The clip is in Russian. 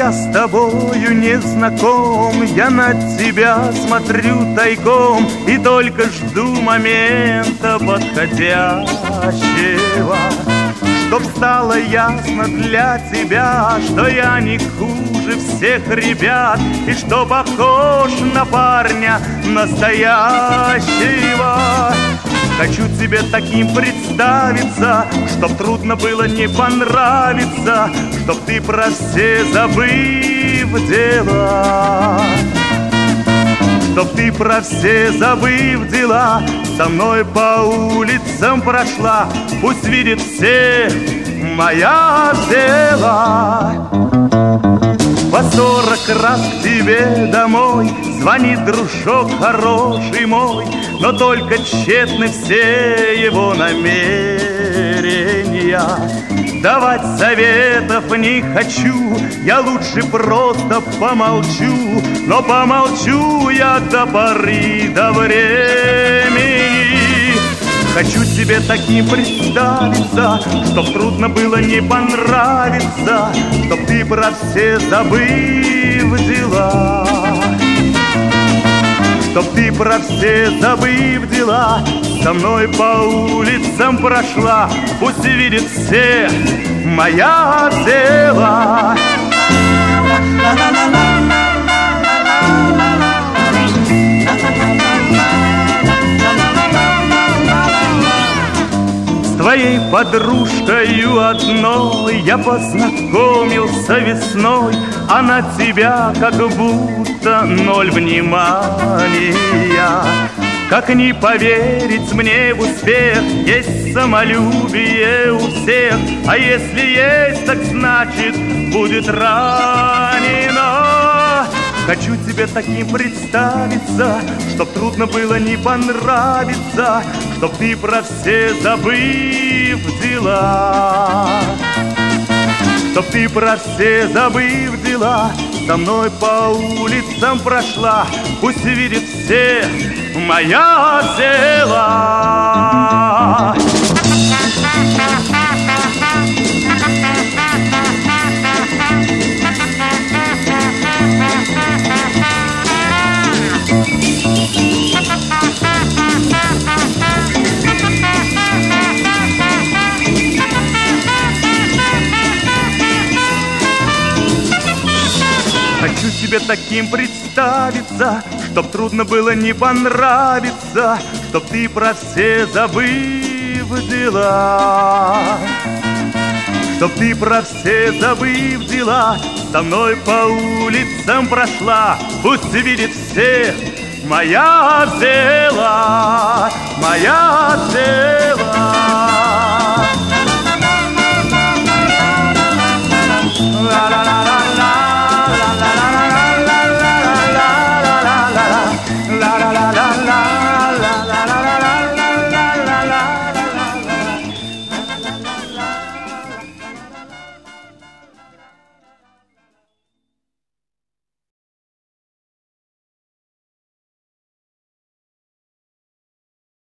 я с тобою не знаком, я на тебя смотрю тайком и только жду момента подходящего, чтоб стало ясно для тебя, что я не хуже всех ребят и что похож на парня настоящего. Хочу тебе таким представиться, чтоб трудно было не понравиться, чтоб ты про все забыв дела, чтоб ты про все забыв дела со мной по улицам прошла. Пусть видит все моя дела. По 40 раз к тебе домой звонит дружок хороший мой, но только тщетны все его намерения. Давать советов не хочу, я лучше просто помолчу, но помолчу я до поры до времени. Хочу тебе таким представиться, чтоб трудно было не понравиться, чтоб ты про все забыв дела, чтоб ты про все забыв дела со мной по улицам прошла. Пусть видит все моя дела. С твоей подружкою одной я познакомился весной, а на тебя как будто ноль внимания. Как не поверить мне в успех, есть самолюбие у всех, а если есть, так значит будет ранено. Хочу тебе таким представиться, чтоб трудно было не понравиться, чтоб ты про все забыв дела, чтоб ты про все забыв дела со мной по улицам прошла. Пусть видит все моя дела. Хочу тебе таким представиться, чтоб трудно было не понравиться, чтоб ты про все забыв дела, чтоб ты про все забыв дела со мной по улицам прошла. Пусть видит все моя дела, моя дела.